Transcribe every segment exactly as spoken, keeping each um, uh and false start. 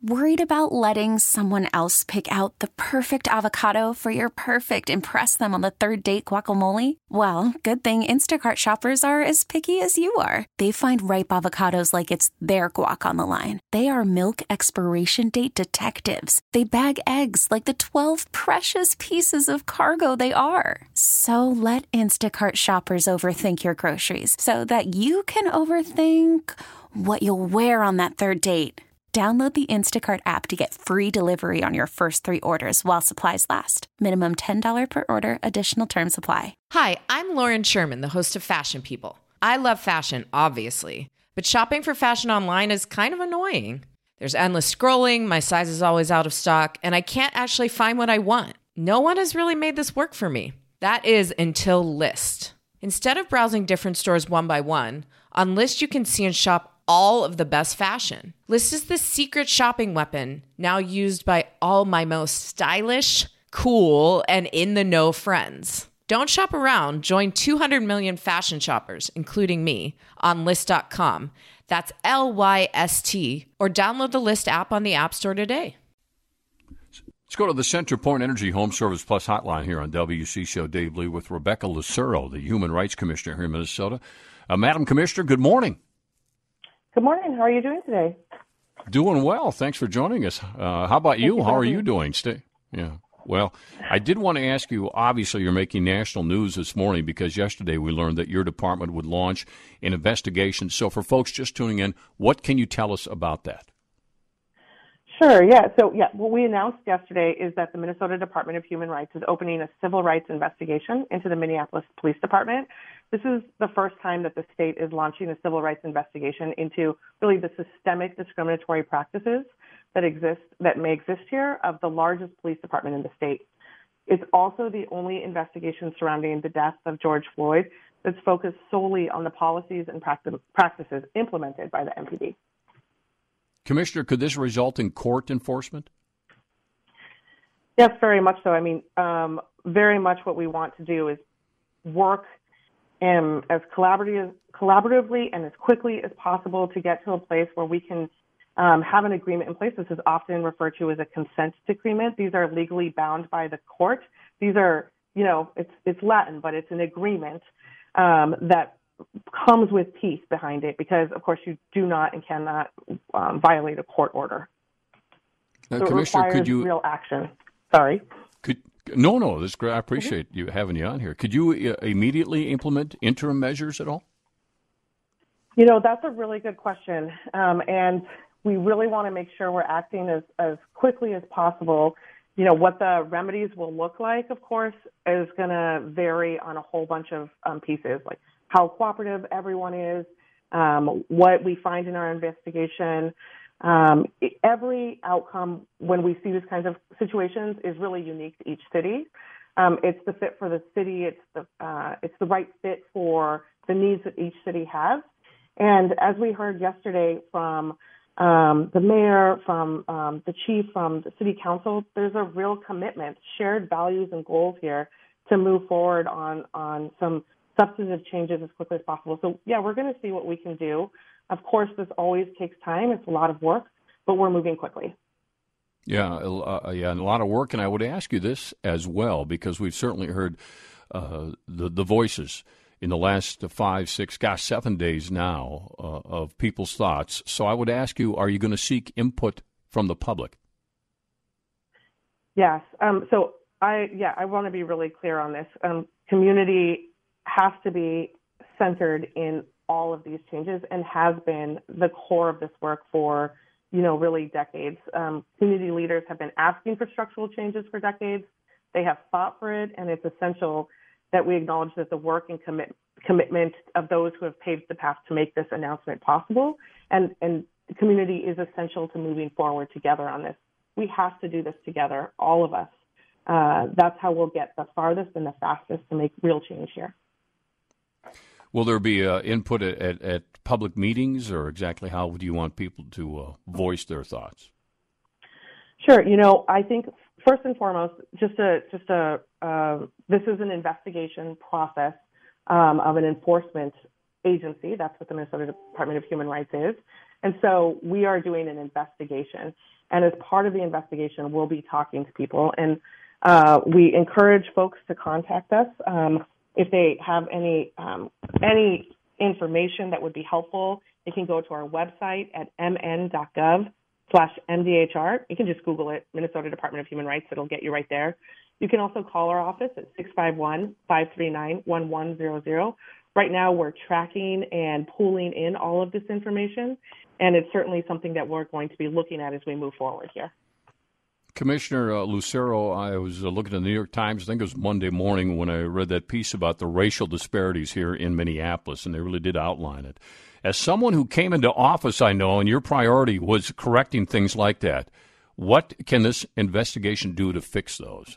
Worried about letting someone else pick out the perfect avocado for your perfect impress them on the third date guacamole? Well, good thing Instacart shoppers are as picky as you are. They find ripe avocados like it's their guac on the line. They are milk expiration date detectives. They bag eggs like the twelve precious pieces of cargo they are. So let Instacart shoppers overthink your groceries so that you can overthink what you'll wear on that third date. Download the Instacart app to get free delivery on your first three orders while supplies last. Minimum ten dollars per order. Additional terms apply. Hi, I'm Lauren Sherman, the host of Fashion People. I love fashion, obviously, but shopping for fashion online is kind of annoying. There's endless scrolling, my size is always out of stock, and I can't actually find what I want. No one has really made this work for me. That is until Lyst. Instead of browsing different stores one by one, on Lyst you can see and shop all of the best fashion. Lyst is the secret shopping weapon now used by all my most stylish, cool, and in-the-know friends. Don't shop around. Join two hundred million fashion shoppers, including me, on Lyst dot com. That's L Y S T. Or download the Lyst app on the App Store today. Let's go to the CenterPoint Energy Home Service Plus hotline here on W C Show Dave Lee with Rebecca Lucero, the Human Rights Commissioner here in Minnesota. Uh, Madam Commissioner, good morning. Good morning. How are you doing today? Doing well. Thanks for joining us. Uh, how about you? you How are me. you doing? Stay. Yeah. Well, I did want to ask you, obviously you're making national news this morning because yesterday we learned that your department would launch an investigation. So for folks just tuning in, what can you tell us about that? Sure, yeah. So, yeah, what we announced yesterday is that the Minnesota Department of Human Rights is opening a civil rights investigation into the Minneapolis Police Department. This is the first time that the state is launching a civil rights investigation into really the systemic discriminatory practices that exist, that may exist here, of the largest police department in the state. It's also the only investigation surrounding the death of George Floyd that's focused solely on the policies and practices implemented by the M P D. Commissioner, could this result in court enforcement? Yes, very much so. I mean, um, very much what we want to do is work um, as collaborative, collaboratively and as quickly as possible to get to a place where we can um, have an agreement in place. This is often referred to as a consent decrement. These are legally bound by the court. These are, you know, it's it's Latin, but it's an agreement um, that comes with peace behind it because, of course, you do not and cannot um, violate a court order. Uh, so Commissioner, it requires could you real action. Sorry. Could no, no. This I appreciate mm-hmm. you having you on here. Could you uh, immediately implement interim measures at all? You know, that's a really good question, um, and we really want to make sure we're acting as, as quickly as possible. You know, what the remedies will look like, of course, is going to vary on a whole bunch of um, pieces, like how cooperative everyone is, um, what we find in our investigation. Um, every outcome when we see these kinds of situations is really unique to each city. Um, it's the fit for the city. It's the uh, it's the right fit for the needs that each city has. And as we heard yesterday from um, the mayor, from um, the chief, from the city council, there's a real commitment, shared values and goals here to move forward on on some substantive changes as quickly as possible. So, yeah, we're going to see what we can do. Of course, this always takes time. It's a lot of work, but we're moving quickly. Yeah, uh, yeah, and a lot of work. And I would ask you this as well, because we've certainly heard uh, the, the voices in the last five, six, gosh, seven days now uh, of people's thoughts. So I would ask you, are you going to seek input from the public? Yes. Um, so, I yeah, I want to be really clear on this. Um, community has to be centered in all of these changes and has been the core of this work for, you know, really decades. Um, community leaders have been asking for structural changes for decades. They have fought for it, and it's essential that we acknowledge that the work and commit, commitment of those who have paved the path to make this announcement possible, and, and the community is essential to moving forward together on this. We have to do this together, all of us. Uh, that's how we'll get the farthest and the fastest to make real change here. Will there be uh, input at, at, at public meetings, or exactly how do you want people to uh, voice their thoughts? Sure. You know, I think first and foremost, just a just a uh, this is an investigation process um, of an enforcement agency. That's what the Minnesota Department of Human Rights is, and so we are doing an investigation. And as part of the investigation, we'll be talking to people. And uh, we encourage folks to contact us um, if they have any um, any information that would be helpful. They can go to our website at m n dot gov slash M D H R. You can just Google it, Minnesota Department of Human Rights. It'll get you right there. You can also call our office at six five one, five three nine, one one zero zero. Right now, we're tracking and pooling in all of this information, and it's certainly something that we're going to be looking at as we move forward here. Commissioner uh, Lucero, I was uh, looking at the New York Times, I think it was Monday morning, when I read that piece about the racial disparities here in Minneapolis, and they really did outline it. As someone who came into office, I know, and your priority was correcting things like that, what can this investigation do to fix those?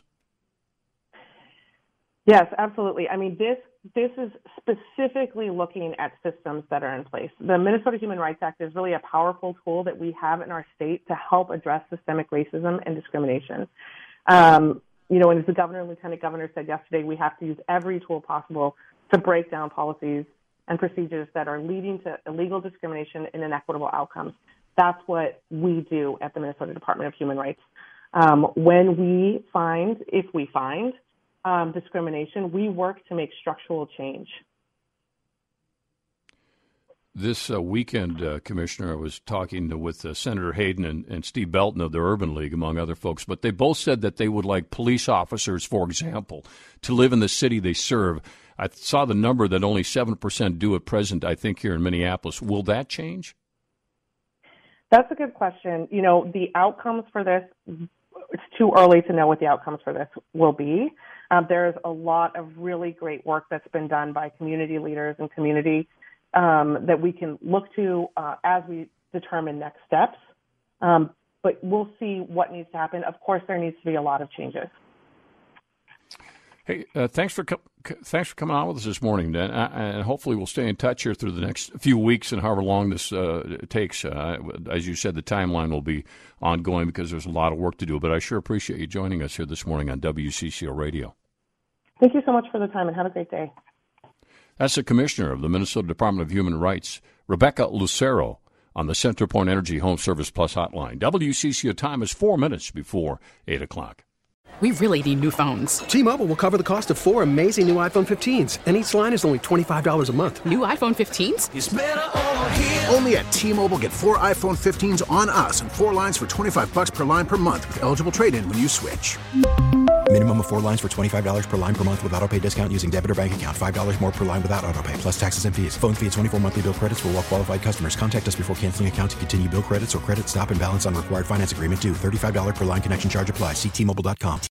Yes, absolutely. I mean, this this is specifically looking at systems that are in place. The Minnesota Human Rights Act is really a powerful tool that we have in our state to help address systemic racism and discrimination. Um, you know, and as the governor and lieutenant governor said yesterday, we have to use every tool possible to break down policies and procedures that are leading to illegal discrimination and inequitable outcomes. That's what we do at the Minnesota Department of Human Rights. Um, when we find, if we find, Um, discrimination, we work to make structural change. This uh, weekend, uh, Commissioner, I was talking with uh, Senator Hayden and, and Steve Belton of the Urban League, among other folks, but they both said that they would like police officers, for example, to live in the city they serve. I saw the number that only seven percent do at present, I think, here in Minneapolis. Will that change? That's a good question. You know, the outcomes for this, it's too early to know what the outcomes for this will be. Um, there's a lot of really great work that's been done by community leaders and community um, that we can look to uh, as we determine next steps. Um, but we'll see what needs to happen. Of course, there needs to be a lot of changes. Hey, uh, thanks for co- thanks for coming on with us this morning, Dan. Uh, and hopefully we'll stay in touch here through the next few weeks and however long this uh, takes. Uh, as you said, the timeline will be ongoing because there's a lot of work to do. But I sure appreciate you joining us here this morning on W C C O Radio. Thank you so much for the time, and have a great day. That's the Commissioner of the Minnesota Department of Human Rights, Rebecca Lucero, on the CenterPoint Energy Home Service Plus hotline. W C C O time is four minutes before eight o'clock. We really need new phones. T-Mobile will cover the cost of four amazing new iPhone fifteens, and each line is only twenty-five dollars a month. New iPhone fifteens? It's better over here. Only at T-Mobile, get four iPhone fifteens on us and four lines for twenty-five bucks per line per month with eligible trade-in when you switch. Minimum of four lines for twenty-five dollars per line per month with autopay discount using debit or bank account. five dollars more per line without autopay, plus taxes and fees. Phone fee at twenty-four monthly bill credits for well-qualified customers. Contact us before canceling account to continue bill credits or credit stop and balance on required finance agreement due. thirty-five dollars per line connection charge applies. See T Mobile dot com.